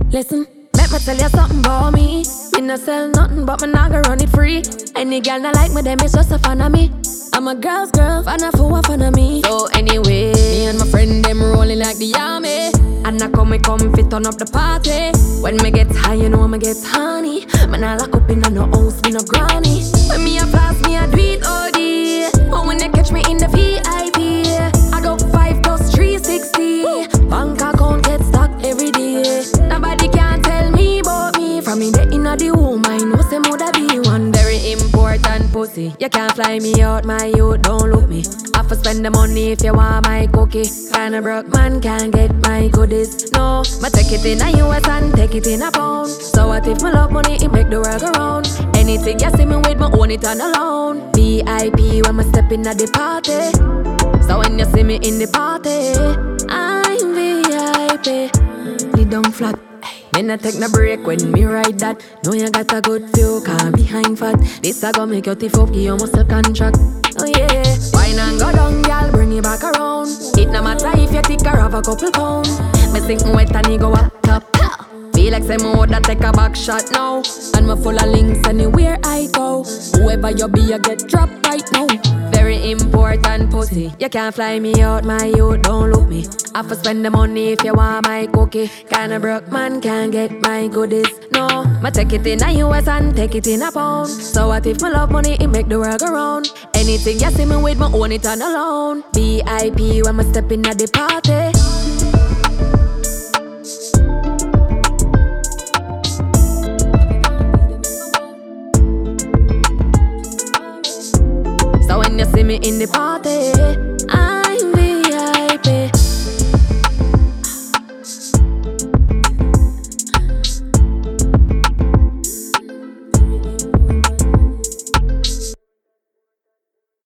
Listen, let me tell you something about me. Me no sell nothing, but me not gonna run it free. Any girl not like me, them is just a fan of me. I'm a girl's girl, fan of who a fan of me. So anyway, me and my friend them rolling like the army. And I come fit on up the party. When me get high, you know me get honey. Man I lock up in no house, me no granny. When me a flash, me a do it OD. But when they catch me in the VIP, I go 5 plus 360. Bank account get stocked every day. Nobody can tell me about me. From me the inna the womb, I know say mother be one very important pussy. You can't fly me out, my youth, don't look me. I for spend the money if you want my cookie. Kinda broke man can't get my goodies. No, ma take it in a US and take it in a pound. So what if me love money, it make the world go round. Anything you see me with, me own it on alone. VIP when me step in at the party. So when you see me in the party, I'm VIP. Lay down flat. Then I take no break when me ride that. Know you got a good feel, cause behind fat. This a go make you tiff up, give you muscle contract. Oh yeah, wine and go down, girl, bring it back around. It no matter if you thick or have a couple pound. Me sink wet and he go up top. Feel like some more that take a back shot now. And me full of links anywhere I go. Whoever you be, you get dropped right now. Very important pussy. You can't fly me out, my youth, don't look me. I for spend the money if you want my cookie. Kinda broke man can't get my goodies. No, ma take it in a US and take it in a pound. So what if me love money, it make the world go round. Anything you see me with, me own it on alone. VIP when me step in at the party.